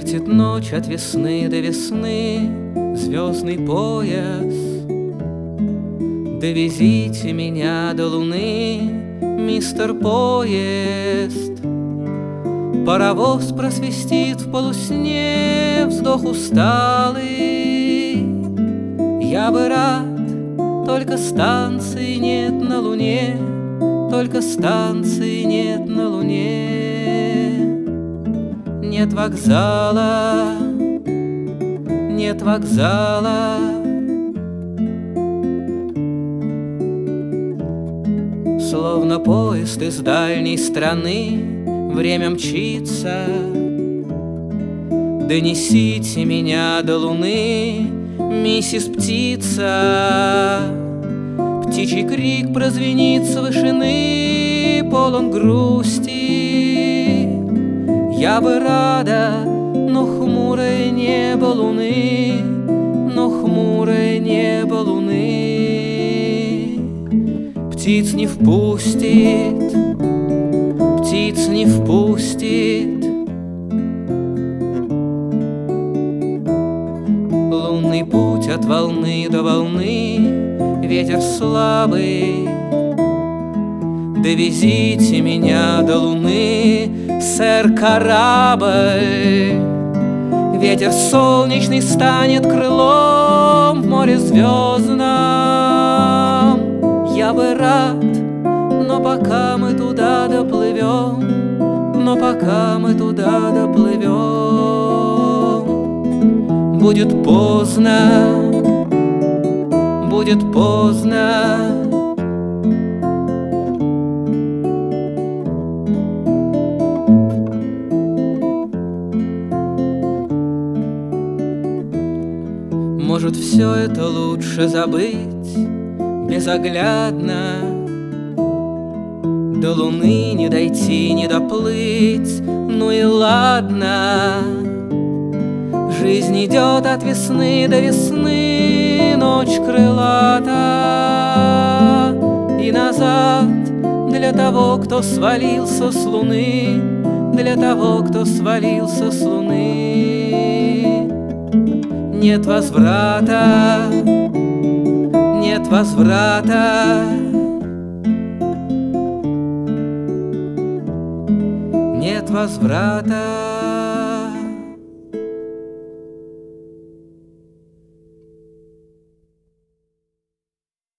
Чертит ночь от весны до весны звездный пояс. Довезите меня до луны, мистер Поезд. Паровоз просвистит в полусне, вздох усталый. Я бы рад, только станции нет на луне, только станции нет на луне. Нет вокзала, нет вокзала. Словно поезд из дальней страны время мчится. Донесите меня до луны, миссис Птица. Птичий крик прозвенит с вышины, полон грусти. Я бы рада, но хмурое небо луны, но хмурое небо луны. Птиц не впустит, птиц не впустит. Лунный путь от волны до волны, ветер слабый. Довезите меня до луны, сэр корабль. Ветер солнечный станет крылом в море звездном. Я бы рад, но пока мы туда доплывем, но пока мы туда доплывем, будет поздно, будет поздно. Может, все это лучше забыть безоглядно. До луны не дойти, не доплыть, ну и ладно. Жизнь идет от весны до весны, ночь крылата. И назад для того, кто свалился с луны, для того, кто свалился с луны. Нет возврата, нет возврата. Нет возврата.